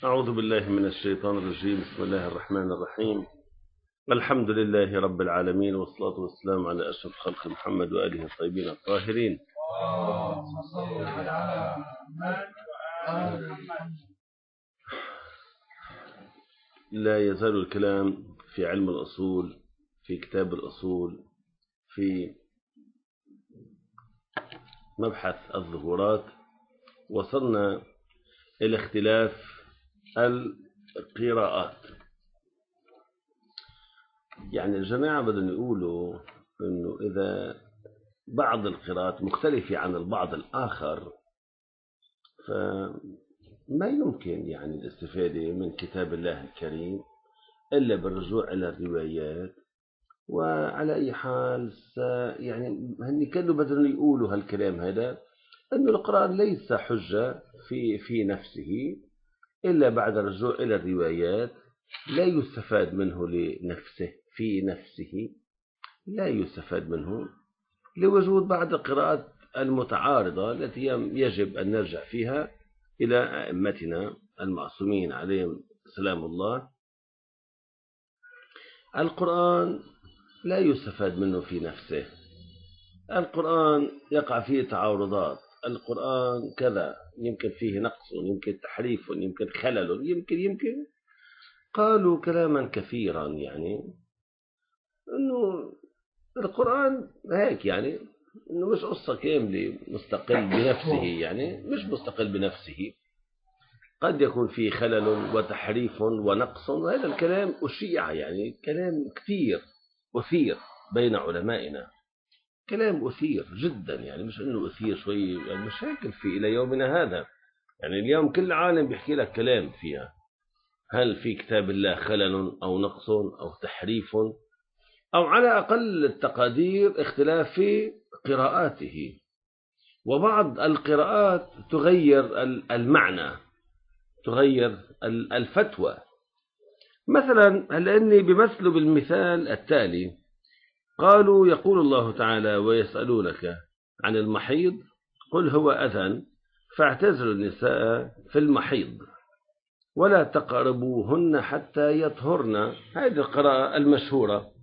أعوذ بالله من الشيطان الرجيم. بسم الله الرحمن الرحيم. الحمد لله رب العالمين، والصلاة والسلام على أشرف خلق محمد وآله الطيبين الطاهرين. لا يزال الكلام في علم الأصول، في كتاب الأصول، في مبحث الظهورات. وصلنا إلى اختلاف القراءات. يعني الجماعة بدهم يقولوا إنه إذا بعض القراءات مختلفة عن البعض الآخر فما يمكن يعني الاستفادة من كتاب الله الكريم إلا بالرجوع إلى الروايات. وعلى أي حال يعني هني كانوا بدهم يقولوا هالكلام هذا، أن القرآن ليس حجة في نفسه إلا بعد الرجوع إلى الروايات. لا يستفاد منه لنفسه في نفسه، لا يستفاد منه لوجود بعض القراءات المتعارضة التي يجب أن نرجع فيها إلى أئمتنا المعصومين عليهم سلام الله. القرآن لا يستفاد منه في نفسه، القرآن يقع فيه تعارضات، القرآن كذا، يمكن فيه نقص، يمكن تحريف، يمكن خلل، يمكن قالوا كلاما كثيرا. يعني أنه القرآن هيك، يعني أنه مش قصة كاملة مستقل بنفسه، يعني مش مستقل بنفسه، قد يكون فيه خلل وتحريف ونقص. وهذا الكلام أشيع، يعني كلام كثير أثير بين علمائنا، كلام أثير جدا، يعني مش أنه أثير شوي، يعني مشاكل في إلى يومنا هذا. يعني اليوم كل عالم بيحكي لك كلام فيها، هل في كتاب الله خلل أو نقص أو تحريف، أو على أقل التقادير اختلاف في قراءاته. وبعض القراءات تغير المعنى، تغير الفتوى. مثلا هل أني بمثل بالمثال التالي، قالوا يقول الله تعالى ويسألونك عن المحيض قل هو أذى فاعتزلوا النساء في المحيض ولا تقربوهن حتى يطهرن. هذه القراءة المشهورة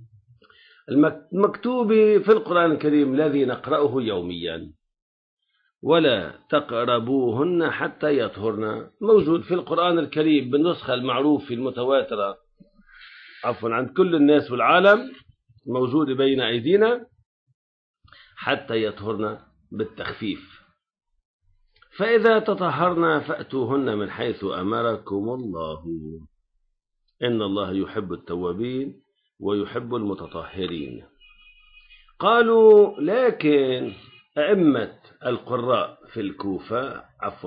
المكتوبة في القرآن الكريم الذي نقرأه يوميا، ولا تقربوهن حتى يطهرن، موجود في القرآن الكريم بالنسخة المعروفة المتواترة عند كل الناس والعالم، موجود بين أيدينا، حتى يطهرن بالتخفيف. فإذا تطهرن فأتوهن من حيث أمركم الله إن الله يحب التوابين ويحب المتطهرين. قالوا لكن أئمة القراء في الكوفة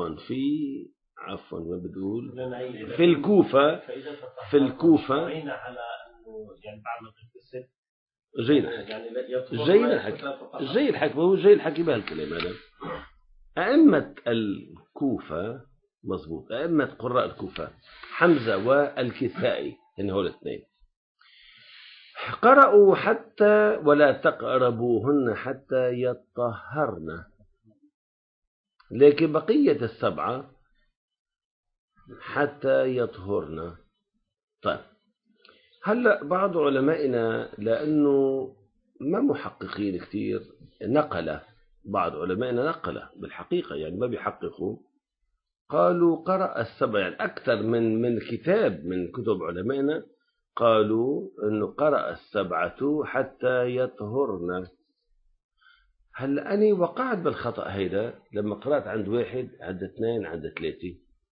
ما بدول في الكوفة جاي الحكي بهالكلام هذا. أئمة الكوفة مظبوط، أئمة قراء الكوفة حمزة والكسائي، إن هو الاثنين قرأوا حتى ولا تقربوهن حتى يطهرن، لكن بقية السبعة حتى يطهرن. طيب هلأ بعض علمائنا لأنه ما محققين كثير، بعض علمائنا نقل بالحقيقة، يعني ما بيحققوا، قالوا قرأ السبع، يعني أكثر من كتاب من كتب علمائنا قالوا أنه قرأ السبعة حتى يطهرن. هل أنا وقعت بالخطأ هيدا لما قرأت عند واحد، عند اثنين، عند ثلاثة،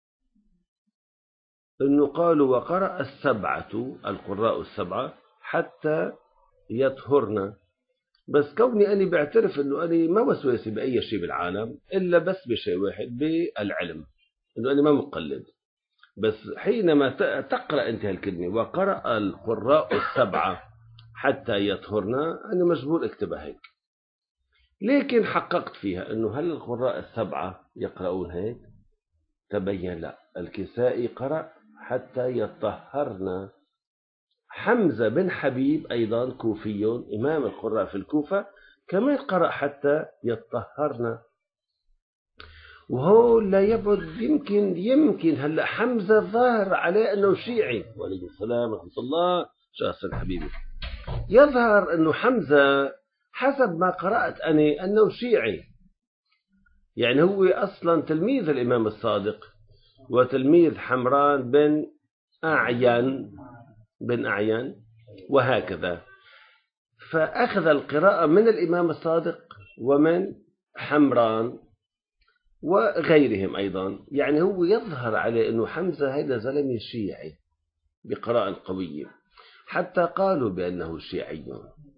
أنه قالوا وقرأ السبعة، القراء السبعة حتى يطهرن. بس كوني أنا بعترف أنه أنا ما وسواسي بأي شيء بالعالم إلا بس بشيء واحد، بالعلم، أنه أنا ما مقلد. بس حينما تقرأ أنت هالكلمة وقرأ القراء السبعة حتى يطهرن، أنا مجبور أكتبها هيك. لكن حققت فيها أنه هل القراء السبعة يقرؤون هيك؟ تبين لا، الكسائي قرأ حتى يطهرن. حمزة بن حبيب أيضا كوفي إمام القراء في الكوفة كمان قرأ حتى يطهرن. وهو لا يبعد يمكن هلا حمزة ظاهر عليه أنه شيعي. وعليكم السلام ورحمة الله. شاصر حبيبي، يظهر أنه حمزة حسب ما قرأت أنا أنه شيعي، يعني هو أصلا تلميذ الإمام الصادق وتلميذ حمران بن أعين وهكذا، فأخذ القراءة من الإمام الصادق ومن حمران وغيرهم أيضا. يعني هو يظهر عليه أنه حمزة هذا زلمة شيعي بقراءة قوية، حتى قالوا بأنه شيعي.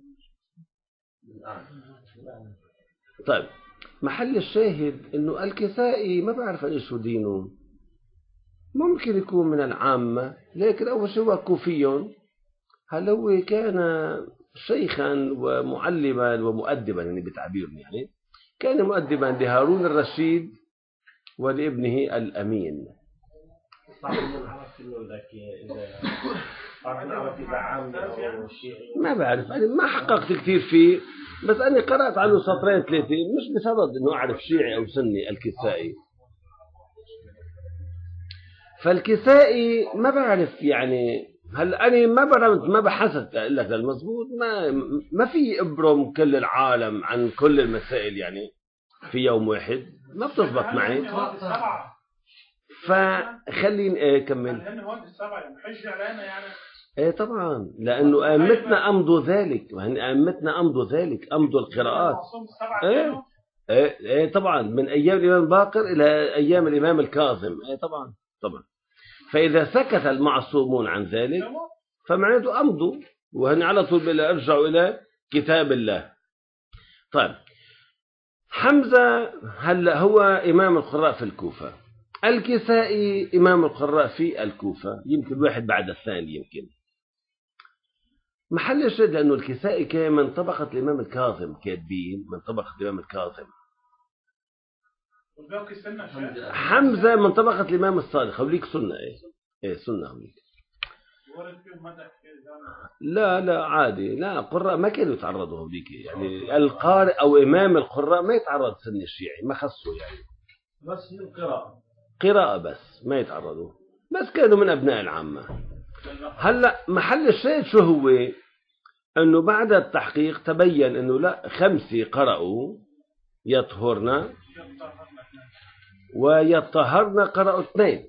طيب، محل الشاهد أنه الكسائي ما بعرف إيش دينه، ممكن يكون من العامة، لكن أول شيء هو كوفي. هل هو كان شيخا ومعلما ومؤدبا، يعني بتعبيرنا، يعني كان مؤدبا لهارون الرشيد ولابنه الأمين. ما بعرف، أنا ما حققت كثير فيه، بس أنا قرأت عنه سطرين ثلاثة، مش بصدد أنه أعرف شيعي أو سني الكسائي. فالكسائي ما بعرف، يعني هل أنا ما بحثت أقول لك المضبوط، ما في إبرم كل العالم عن كل المسائل يعني في يوم واحد، ما بتزبط معي. فخليني كمل. ايه طبعا، لانه ائمتنا امضوا ذلك، ائمتنا امضوا ذلك، امضوا القراءات. ايه طبعا، من ايام الامام الباقر الى ايام الامام الكاظم. ايه طبعا. فاذا سكت المعصومون عن ذلك فمعناته امضوا، وهن على طول ارجعوا الى كتاب الله. طيب، حمزة هلا هو امام القراء في الكوفة، الكسائي امام القراء في الكوفة، يمكن واحد بعد الثاني. يمكن محل الشد لأنه الكسائي كان من طبقة الإمام الكاظم، كاتبين من طبقة الإمام الكاظم. حمزة من طبقة الإمام الصادق. هوليك سنة. إيه سنة هوليك. لا عادي، لا قراء ما كانوا يتعرضوا هوليك، يعني القارئ أو إمام القراء ما يتعرض سن الشيعي، ما خصوا يعني، بس قراءة بس ما يتعرضوا، بس كانوا من أبناء العامة. هلا محل الشاهد شو هو؟ انه بعد التحقيق تبين انه لا، 5 قرأوا يطهرنا، ويطهرنا قرأوا 2.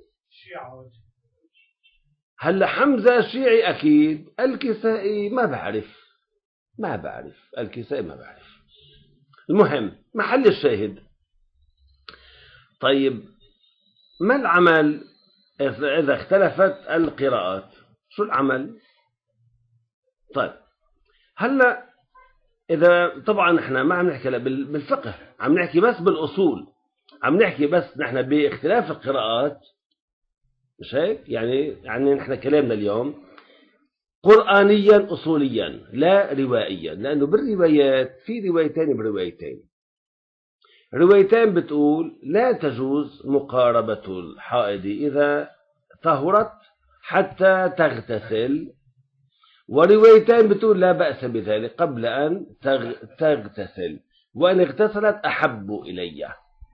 هلا حمزة شيعي اكيد، الكسائي ما بعرف الكسائي ما بعرف. المهم محل الشاهد. طيب، ما العمل اذا اختلفت القراءات؟ شو العمل؟ طيب، هلا اذا طبعا احنا ما عم نحكي بالفقه، عم نحكي بس بالاصول، عم نحكي بس نحن باختلاف القراءات، مش هيك؟ يعني نحن كلامنا اليوم قرآنيا اصوليا لا روائيا، لانه بالروايات في روايتين روايتين بتقول لا تجوز مقاربة الحائض إذا طهرت حتى تغتسل، وروايتين بتقول لا بأس بذلك قبل أن تغتسل، وإن اغتسلت أحب إلي.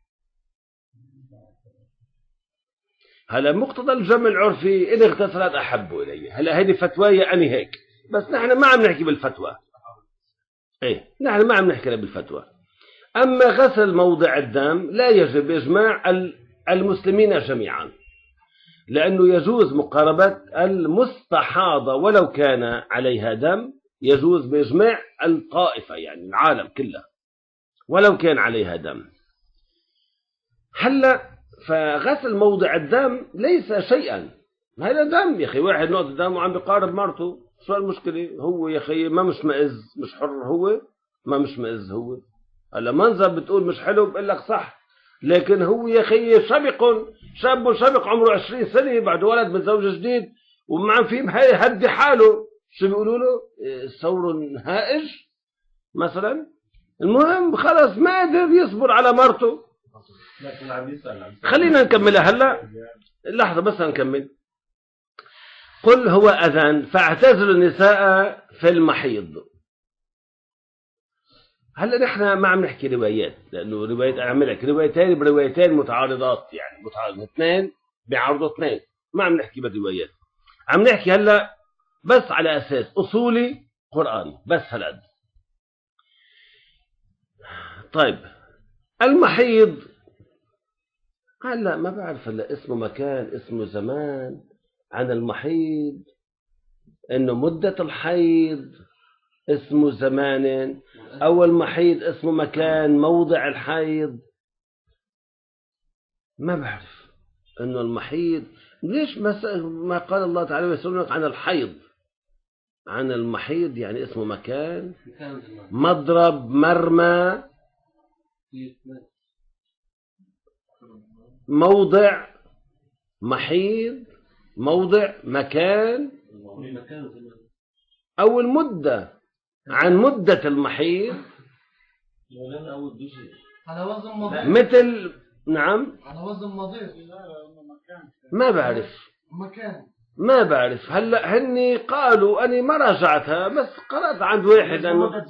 هلا مقتضى الجمع العرفي إن اغتسلت أحب إلي. هلا هذه فتواية أنا هيك، بس نحن ما عم نحكي بالفتوى. نحن ما عم نحكي بالفتوى. أما غسل موضع الدم لا يجب بإجماع المسلمين جميعا، لأنه يجوز مقاربة المستحاضة ولو كان عليها دم، يجوز بإجماع الطائفة، يعني العالم كله ولو كان عليها دم. هلا فغسل موضع الدم ليس شيئا، هذا دم يا أخي، واحد نقطة دم وعم بيقارب مرته، شو المشكلة؟ هو يا أخي ما مش مئز، مش حر، هو ما مش مئز هو. هلا منظر بتقول مش حلو، بقول لك صح، لكن هو يا اخي شاب شبق عمره 20 سنه، بعد ولد من زوج جديد، وما عم في هدي حاله، شو بيقولوا له؟ ثور هائج مثلا. المهم خلص ما قدر يصبر على مرته. خلينا نكملها هلا، لحظه بس نكمل. قل هو اذان فاعتزلوا النساء في المحيض. هلا نحن ما عم نحكي روايات، لانه روايات انا عم لك روايتين بروايتين متعارضات، يعني متعارض اثنين بيعارضوا اثنين، ما عم نحكي بالروايات، عم نحكي هلا بس على اساس اصولي قراني بس هالقد. طيب المحيض هلا ما بعرف، هلا اسمه مكان اسمه زمان عن المحيض، انه مدة الحيض اسمه زمان، او المحيض اسمه مكان موضع الحيض، ما بعرف. انه المحيض ليش ما قال الله تعالى يسألونك عن الحيض، عن المحيض يعني اسمه مكان، مضرب، مرمى، موضع، محيض، موضع، مكان، أو المدة، عن مدة المحيض مثل نعم على وزن مضيق. ما بعرف ما بعرف. هلا هني قالوا أنا ما راجعتها بس قرأت عند واحد أنه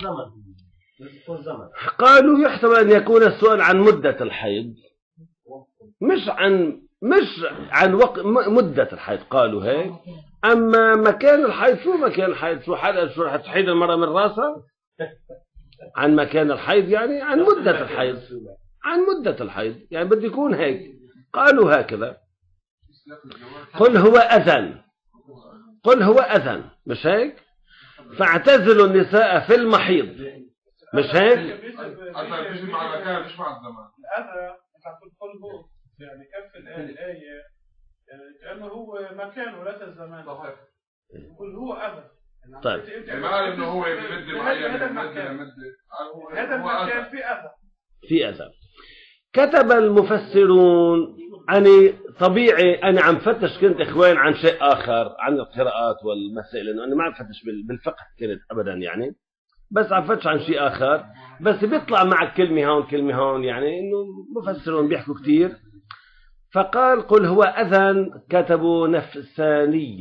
قالوا يحتمل أن يكون السؤال عن مدة الحيض مش عن وقت مدة الحيض، قالوا هيك. أما مكان الحيض شو مكان الحيض؟ شو رح تحيض المرأة من راسها؟ عن مكان الحيض يعني عن مدة الحيض، عن مدة الحيض يعني بده يكون هيك. قالوا هكذا قل هو أذن، قل هو أذن، مش هيك؟ فاعتزلوا النساء في المحيض، مش هيك؟ مش مع المكان مش مع الزمان. الأذى أنت تقول هو يعني كف الآية يعني كأنه هو مكان وليس الزمان. يقول هو أذى. طيب يعني ما قال إنه هو بمدة معينة، هذا المكان في أذى، في أذى. كتب المفسرون أني طبيعي أنا عم فتش كنت إخوان عن شيء آخر، عن القراءات والمسائل، لأنه أنا ما عم فتش بالفقه كنت أبدا يعني، بس عم فتش عن شيء آخر، بس بيطلع معك كلمة هون كلمة هون، يعني إنه مفسرون بيحكوا كتير. فقال قل هو أذن، كتبوا نفساني،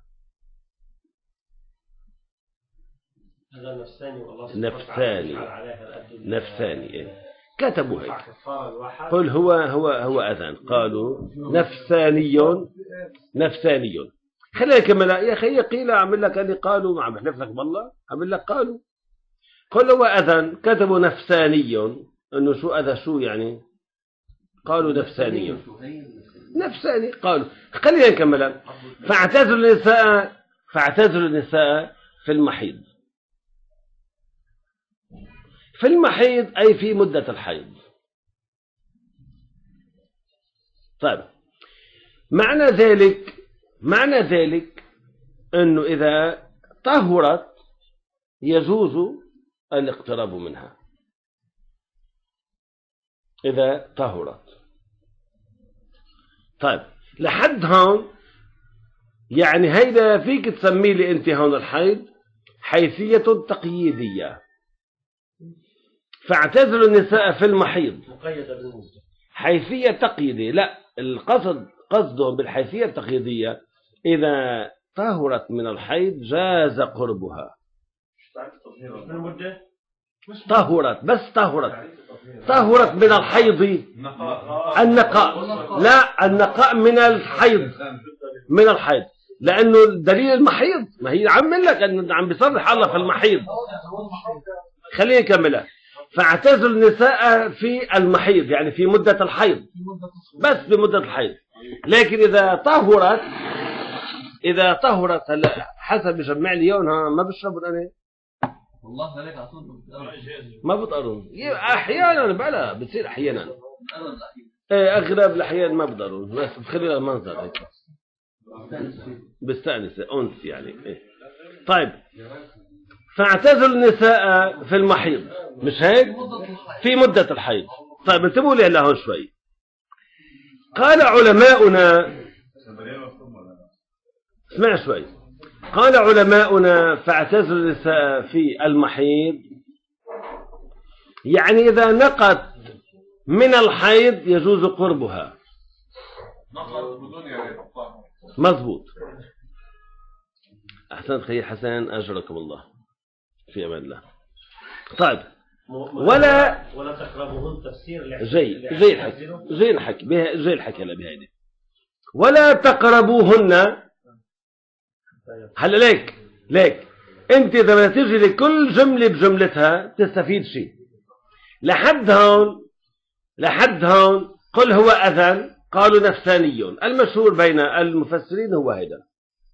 نفساني نفساني إيه. كتبوا هيك قل هو أذن، قالوا نفساني نفساني. خلينا نكمل يا أخي، قيل أعمل لك أني قالوا، ما عم بحلف لك بالله أعمل لك قالوا. قل هو أذن، كتبوا نفساني، إنه شو أذى شو يعني، قالوا نفساني نفساني قالوا. خلينا نكمل. فاعتزلوا النساء في المحيض، في المحيض أي في مدة الحيض. طيب معنى ذلك أنه إذا طهرت يجوز الاقتراب منها، إذا طهرت. طيب لحد هون يعني هيدا فيك تسميه لي أنت هون الحيض حيثية تقييدية. فاعتزلوا النساء في المحيض حيثية تقييدية، لا قصدهم بالحيثية التقييدية إذا طهرت من الحيض جاز قربها. طهرت من الحيض، النقاء، لا النقاء من الحيض، من الحيض، لأنه دليل المحيض ما هي عم لك أنه عم بيصرح الله في المحيض. خلينا نكملها. فاعتزلوا النساء في المحيض يعني في مدة الحيض، بس بمدة الحيض. لكن إذا طهرت هلا حسب يجمع لي يومها ما بشربوا أنا والله ذلك عطول ما بطقرون أحيانا، بلا بتصير أحيانا أغلب الأحيان ما بقدرون، بس بخلي المنظر هيك بستأنس أنس يعني إيه. طيب فاعتزلوا النساء في المحيض، مش هيك؟ في مدة الحيض. طيب انتبهوا لي هلا هون شوي. قال علماؤنا، اسمع شوي، قال علماؤنا فاعتزلوا النساء في المحيض يعني إذا نقت من الحيض يجوز قربها. مضبوط. أحسنت خي حسن، أجركم الله، في أمان الله. طيب ولا تقربوهن تفسير زي الحكي بهيدي ولا تقربوهن. هلا ليك انت اذا بدك تجي لكل جمله بجملتها تستفيد شيء. لحد هون قل هو اذى قالوا نفساني، المشهور بين المفسرين هو هذا.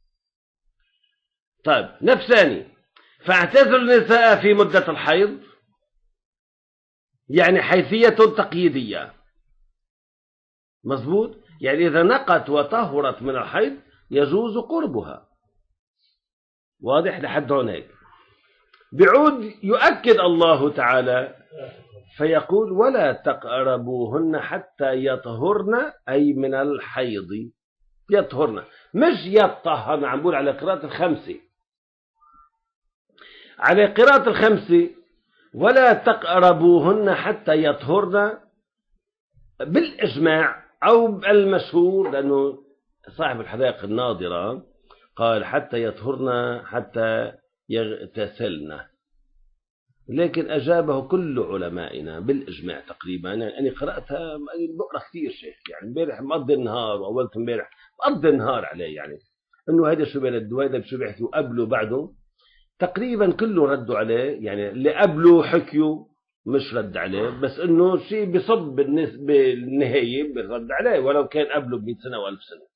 طيب نفساني، فاعتزلوا النساء في مدة الحيض، يعني حيثية تقييدية، مظبوط؟ يعني إذا نقت وطهرت من الحيض يجوز قربها. واضح لحد هون هيك. بعود يؤكد الله تعالى فيقول ولا تقربوهن حتى يطهرن، أي من الحيض يطهرن، مش يطهرن. عم بقول على قراءة الخمسة، على قراءة الخمسة ولا تقربوهن حتى يطهرن بالإجماع أو المشهور، لأنه صاحب الحدائق الناظرة قال حتى يطهرن حتى يغتسلن، لكن أجابه كل علمائنا بالإجماع تقريبا. أنا قرأتها بقرأ كثير شيخ، يعني امبارح مقضي النهار وأولت امبارح مقضي النهار عليه، يعني إنه هذا شو بلده وهذا شو بيحكوا قبله بعده، تقريبا كله ردوا عليه. يعني اللي قبله حكيوا مش رد عليه، بس إنه شيء بصب بالنهاية بالرد عليه ولو كان قبله ب100 سنة و1000 سنة.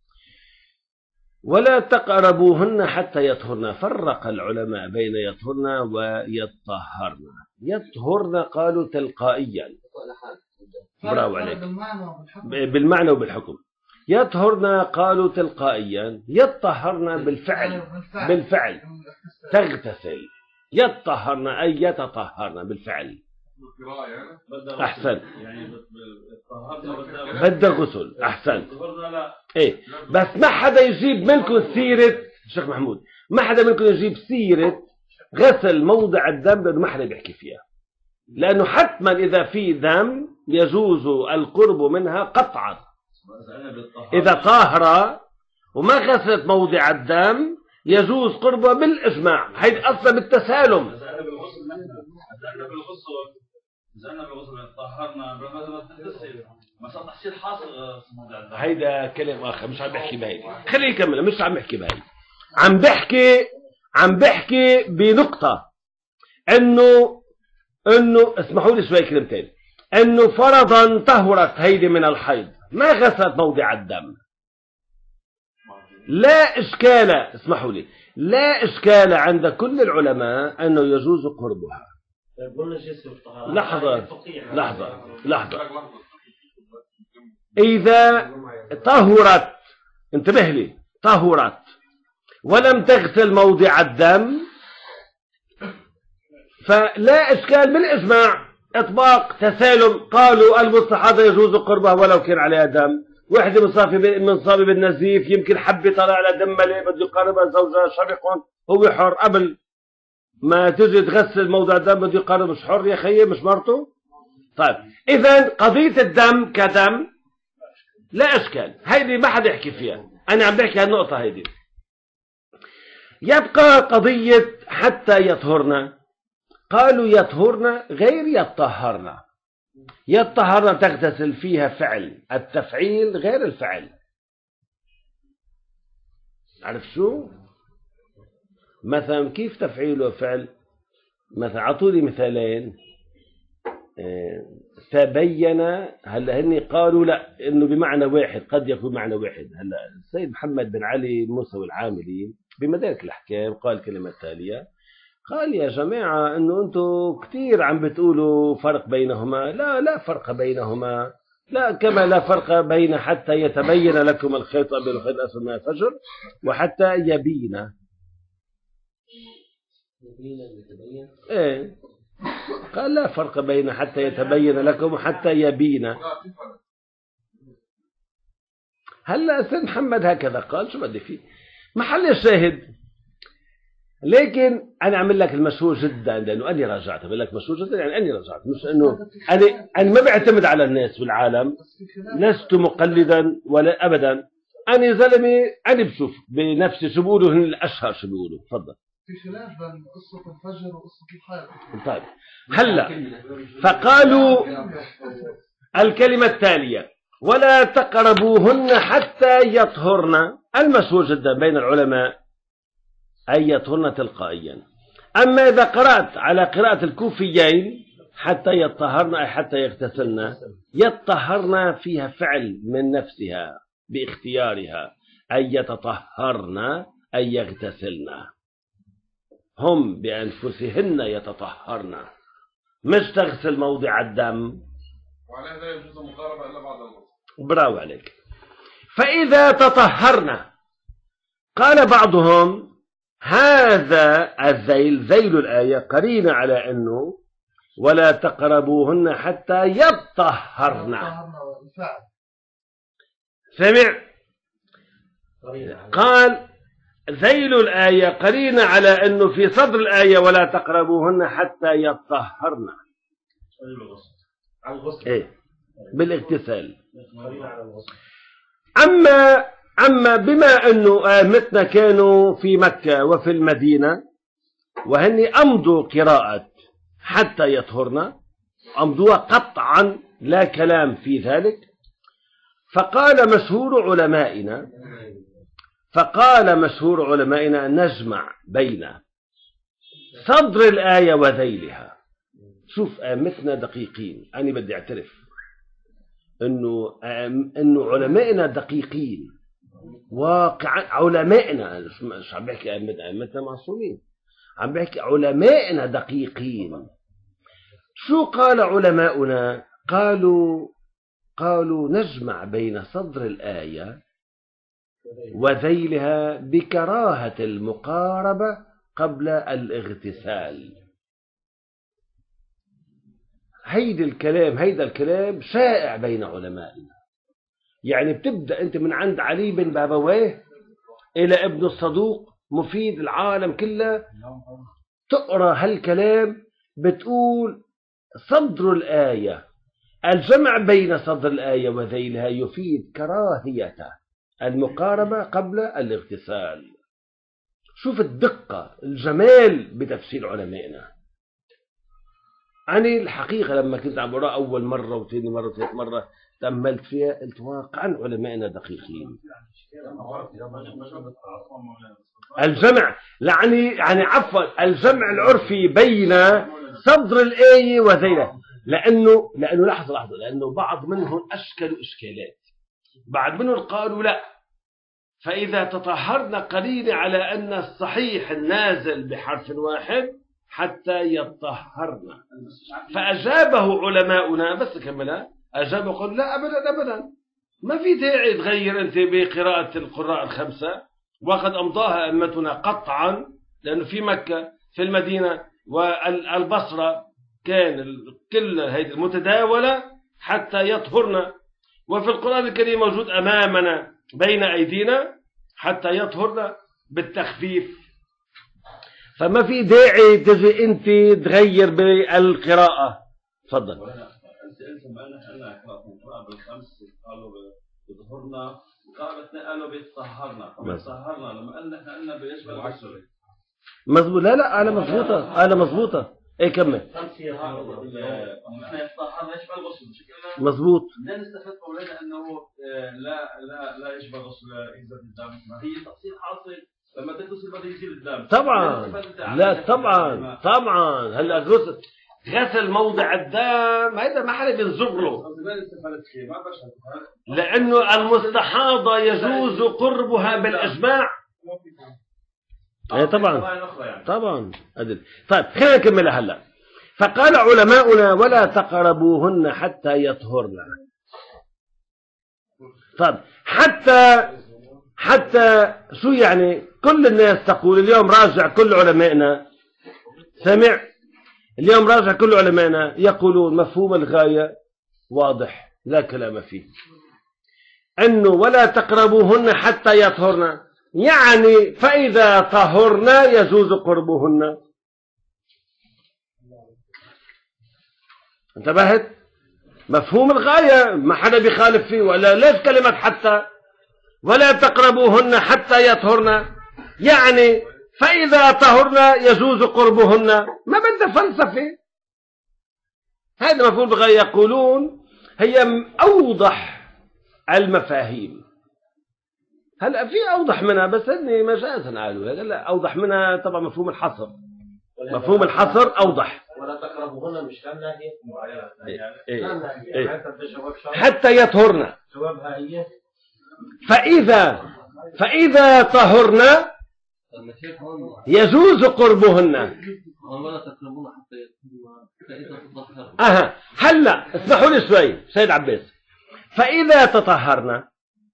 ولا تقربوهن حتى يطهرن، فرق العلماء بين يطهرن ويطهرن. يطهرن قالوا تلقائيا، برافو عليك، بالمعنى وبالحكم. يطهرن قالوا تلقائيا، يطهرن بالفعل تغتسل، يطهرن أي يتطهرن بالفعل. أحسن، بدها غسل. أحسن، إيه، بس ما حدا يجيب منكم سيرة شيخ محمود، ما حدا منكم يجيب سيرة غسل موضع الدم، لأنه ما حدا بيحكي فيها، لأنه حتما إذا في دم يجوز القرب منها قطعا. إذا طاهرة وما غسلت موضع الدم يجوز قربها بالإجماع، هيدي أصلا بالتسالم. هيدا كلام آخر، مش عم بحكي بهيدي، خليه يكمل، مش عم بحكي بهيدي، عم بحكي بنقطة إنه اسمحوا لي شوي كلمتين، إنه فرضا طهرت هيدي من الحيض ما غسلت موضع الدم، لا إشكال، اسمحوا لي، لا إشكال عند كل العلماء أنه يجوز قربها. لحظة إذا طهرت، انتبه لي، طهرت ولم تغسل موضع الدم فلا إشكال بالإجماع، إطباق تسالم، قالوا المستحاضة يجوز قربها ولو كان عليها دم. وحدة منصابة بالنزيف يمكن حبة طلع على دم ملئ بده يقربها زوجها شرق، هو حر، قبل ما تجي تغسل موضع الدم بده يقرب، مش حر يا خيي، مش مرته. طيب إذا قضية الدم كدم لا إشكال، هيدي ما حدا يحكي فيها، أنا عم بحكي هالنقطة هيدي. يبقى قضية حتى يطهرنا، قالوا يطهرنا غير يطهرنا. يطهرنا تغتسل فيها فعل، التفعيل غير الفعل. عارف شو؟ مثلا كيف تفعيل وفعل؟ مثلا عطولي مثالين. تبين، هلا هني قالوا لا انه بمعنى واحد، قد يكون معنى واحد. هلا السيد محمد بن علي موسوي العاملي بمدارك الاحكام قال الكلمه التاليه، قال يا جماعه انه انتم كثير عم بتقولوا فرق بينهما، لا فرق بينهما، لا، كما لا فرق بين حتى يتبين لكم الخيط الابيض والخيط الاسود من الفجر وحتى يبين. ايه، قال لا فرق بين حتى يتبين لكم وحتى يبين. هلا سيد محمد هكذا قال، شو بدي فيه، محل الشاهد. لكن انا اعمل لك المشهور جدا، لانه اني راجعت، بقول لك مشهور جدا يعني اني راجعت، مش انه انا ما بعتمد على الناس بالعالم، لست مقلدا ولا ابدا، انا زلمه، انا بشوف بنفسي شو بيقولوا، هن الاشهر شو بيقولوا. تفضل. في خلاف بين قصة الفجر وقصة الحيض. طيب هلا فقالوا الكلمة التالية ولا تقربوهن حتى يطهرن، المشهور جدا بين العلماء أن يطهرن تلقائيا. أما إذا قرأت على قراءة الكوفيين حتى يطهرن أي حتى يغتسلن، يطهرن فيها فعل من نفسها باختيارها، أي يتطهرن أي يغتسلن، هم بأنفسهن يتطهرن، مش تغسل موضع الدم. وعليه لا يجوز المقاربة إلا بعد الغسل. براو عليك. فإذا تطهرن قال بعضهم هذا الذيل ذيل الآية قرينة على أنه ولا تقربوهن حتى يطهرن. سمع؟ قال ذيل الآية قرينة على أنه في صدر الآية ولا تقربوهن حتى يطهرن. إيه بالاغتسال. أما بما أنه آمتنا كانوا في مكة وفي المدينة وهني أمضوا قراءة حتى يطهرن، أمضوها قطعا لا كلام في ذلك. فقال مشهور علمائنا نجمع بين صدر الآية وذيلها. شوف آمتنا دقيقين، أنا بدي أعترف إنه علمائنا دقيقين واقعا. علمائنا مش عم بحكي آمتنا معصومين، عم بحكي علمائنا دقيقين. شو قال علماؤنا؟ قالوا نجمع بين صدر الآية وذيلها بكراهة المقاربة قبل الاغتسال. هيدا الكلام شائع بين علمائنا. يعني بتبدأ أنت من عند علي بن بابويه إلى ابن الصدوق مفيد العالم كله، تقرأ هالكلام بتقول صدر الآية، الجمع بين صدر الآية وذيلها يفيد كراهية المقاربة قبل الاغتسال. شوف الدقة الجمال بتفسير علمائنا. أنا الحقيقة لما كنت عم بقرأ أول مرة وثاني مرة وثالث مرة تأملت فيها، قلت واقعا علمائنا دقيقين. الجمع يعني عفوا الجمع العرفي بين صدر الآية وذيلها، لأنه لحظة لأنه بعض منهم أشكلوا إشكالات، بعض منهم قالوا لا، فإذا تطهرنا قليل على أن الصحيح النازل بحرف واحد حتى يطهرنا. فأجابه علماؤنا بس كملها، أجابه قالوا لا أبدا ما في داعي تغير أنت بقراءة القراء الخمسة، وقد أمضاها أئمتنا قطعا، لأنه في مكة في المدينة والبصرة كان كل هذه المتداولة حتى يطهرنا، وفي القرآن الكريم موجود أمامنا بين أيدينا حتى يطهرنا بالتخفيف. فما في داعي تجي أنت تغير بالقراءة. تفضل. قراءة بالخمس قالوا بيطهرنا، وقراءة قالوا بيطهرنا لما قلنا بيشبه الغسل. مظبوط. لا أنا مظبوطة. ايه كمل. مظبوط. بدنا نستفاد مولانا انه لا يشبه غسل اذا الدم، ما هي تفصيل حاصل لما تغسل بده يزيل الدم. طبعا لا طبعا هلا غسل موضع الدم هذا ما حدا بينزغ له، لانه المستحاضة يجوز قربها بالاجماع. طبعا أدل. طيب خلينا نكمل هلا. فقال علماؤنا ولا تقربوهن حتى يطهرن. طيب حتى شو يعني؟ كل الناس تقول اليوم راجع كل علمائنا، سمع اليوم راجع كل علمائنا يقولون مفهوم الغاية واضح لا كلام فيه، أنه ولا تقربوهن حتى يطهرن، يعني فإذا طهرنا يجوز قربهن. انتبهت؟ مفهوم الغاية ما حدا بيخالف فيه، ولا ليش كلمة حتى ولا تقربوهن حتى يطهرن؟ يعني فإذا طهرنا يجوز قربهن. ما بدها فلسفة، هذا مفهوم الغاية. يقولون هي أوضح المفاهيم. هلا في أوضح منها، بس هن مجازا قالوا هلا أوضح منها طبعا مفهوم الحصر. مفهوم الحصر أوضح. ولا تقربوهن مش كان ناهية حتى يطهرن. جوابها هي فإذا طهرن يجوز قربهن. ولا تقربون حتى يطهرن فإذا تطهرن. هلا اسمحوا لي شوي سيد عباس. فإذا تطهرن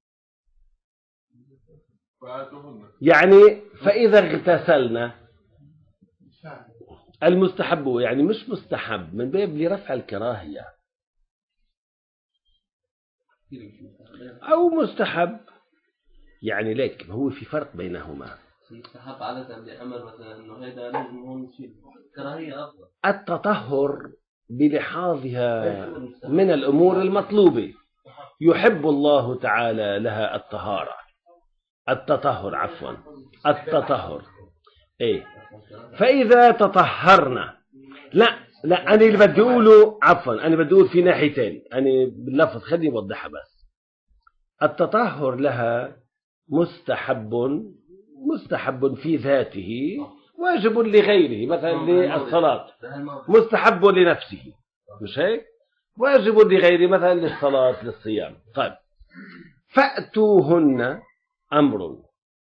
يعني فإذا اغتسلنا. المستحب يعني مش مستحب من باب لرفع الكراهية، أو مستحب يعني لك هو في فرق بينهما. يستحب عادة بأمر مثلا إنه هذا لازم هون شيء كراهية أفضل. التطهر بلحاظها من الأمور المطلوبة، يحب الله تعالى لها التطهر. فإذا تطهرنا لا أنا اللي بدي أقوله أنا بدي أقول في ناحيتين. أنا باللفظ خليني أوضحها بس. التطهر لها مستحب في ذاته، واجب لغيره، مثلا للصلاة مستحب لنفسه، مش هيك؟ واجب لغيره مثلا للصلاة للصيام. طيب فأتوهن أمر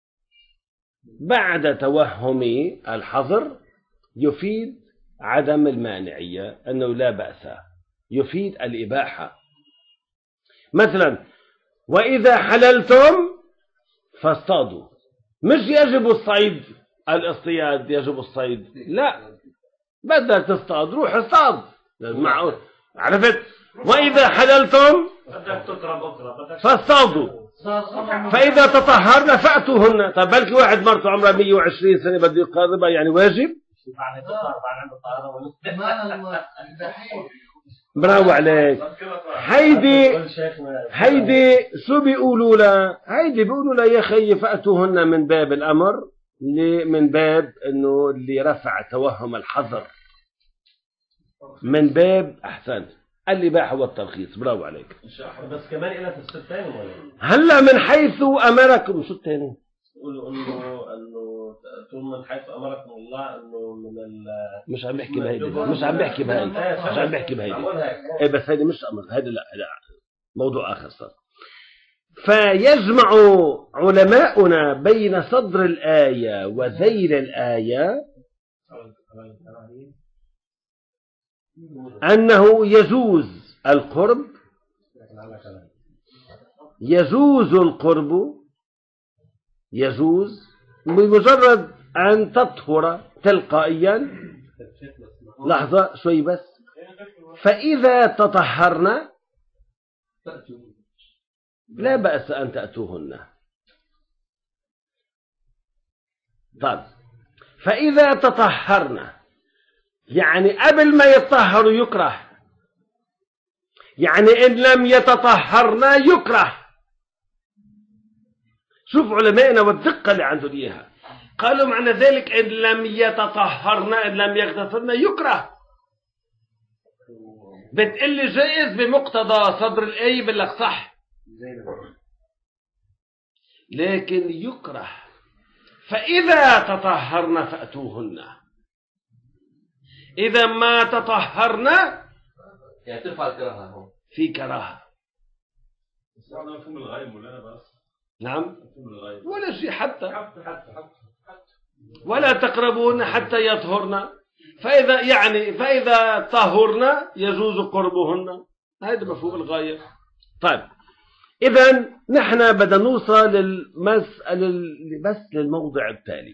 بعد توهم الحظر يفيد عدم المانعية، أنه لا بأس، يفيد الإباحة. مثلا وإذا حللتم فاصطادوا، مش يجب الصيد، الاصطياد يجب الصيد، لا، بدك تصطاد روح اصطاد، معقول، عرفت؟ وإذا حللتم فاصطادوا فإذا تطهرنا فأتوهن. طيب بلكي واحد مرته عمرها 120 سنة بده يقاربها، يعني واجب؟ برافو عليك. هيدي شو بيقولوا لها؟ هيدي بيقولوا لها يا خيي فأتوهن من باب الأمر، من باب انه اللي رفع توهم الحظر، من باب أحسنت الإباحة والترخيص. برافو عليك. بس كمان إلى تفسير ثاني هلا من حيث أمركم. شو الثاني؟ يقولوا انه من حيث امركم الله انه من مش عم بحكي بهيدي ايه، بس هيدي مش امر، هيدي لا موضوع اخر صار. فيجمع علماؤنا بين صدر الآية وذيل الآية أنه يجوز القرب، يجوز بمجرد أن تطهر تلقائيا. لحظة شوي بس. فإذا تطهرنا لا بأس أن تأتوهن. طيب فإذا تطهرنا يعني قبل ما يتطهروا يكره، يعني إن لم يتطهرنا يكره. شوف علمائنا والدقة اللي عندهم إياها، قالوا معنى ذلك إن لم يتطهرنا، إن لم يغتسلنا يكره. بتقلي جائز بمقتضى صدر الآية، بقول لك صح، لكن يكره. فإذا تطهرنا فأتوهن، إذا ما تطهرنا يعني ترفع الكراهة هون، في كراهة. مفهوم الغاية مولانا بس. نعم ولا شيء، حتى ولا تقربون حتى يطهرن. فإذا طهرنا يجوز قربهن. هذا مفهوم الغاية. طيب إذا نحن بدنا نوصل للمسألة بس للموضع التالي،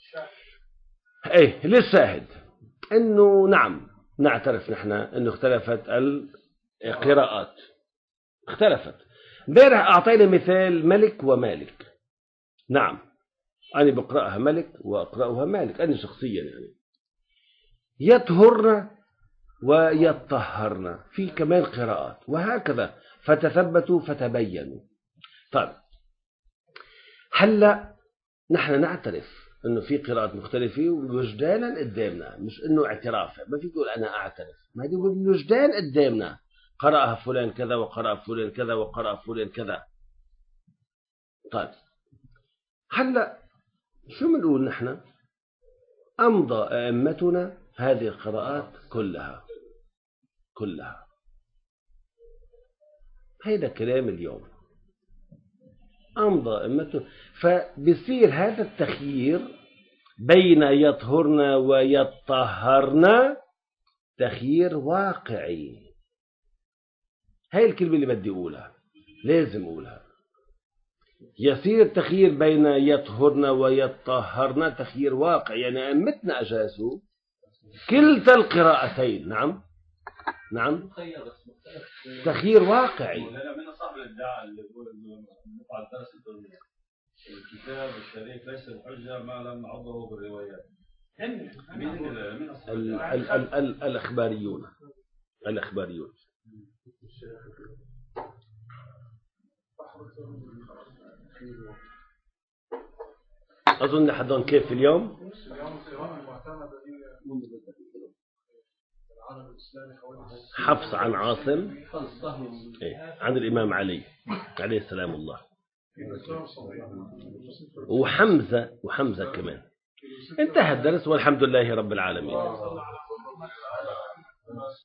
للشاهد إنه نعم نعترف نحن إنه اختلفت القراءات، اختلفت. امبارح أعطينا مثال ملك ومالك. نعم أنا بقرأها ملك وأقرأها مالك، أنا شخصيا يعني يطهرن ويطهرن، في كمان قراءات وهكذا. فتثبتوا فتبينوا. طيب هلا نحن نعترف إنه في قراءات مختلفة ووجدانا قدامنا، مش إنه اعتراف. ما في تقول أنا أعترف، ما هذه الوجدان قدامنا، قرأها فلان كذا وقرأ فلان كذا وقرأ فلان كذا. طيب هلا شو بنقول نحن؟ أمضى أئمتنا هذه القراءات كلها. هيدا كلام اليوم، أمضى أئمتنا. فبصير هذا التخيير بين يطهرنا ويطهرنا تخيير واقعي. هاي الكلمة اللي بدي أقولها، لازم أقولها. يصير تخيير بين يطهرنا ويطهرنا تخيير واقعي، يعني أئمتنا أجازوا كلتا القراءتين. نعم تخيير واقعي. لا من صاحب الادعاء اللي بيقول انه نقع الدرس الكتاب الشريف ليس بحجه ما لم نعضه بالروايات. الأخباريون. أظن حدهم كيف اليوم؟ حفص عن عاصم عن الإمام علي عليه السلام الله، وحمزة كمان. انتهى الدرس والحمد لله رب العالمين.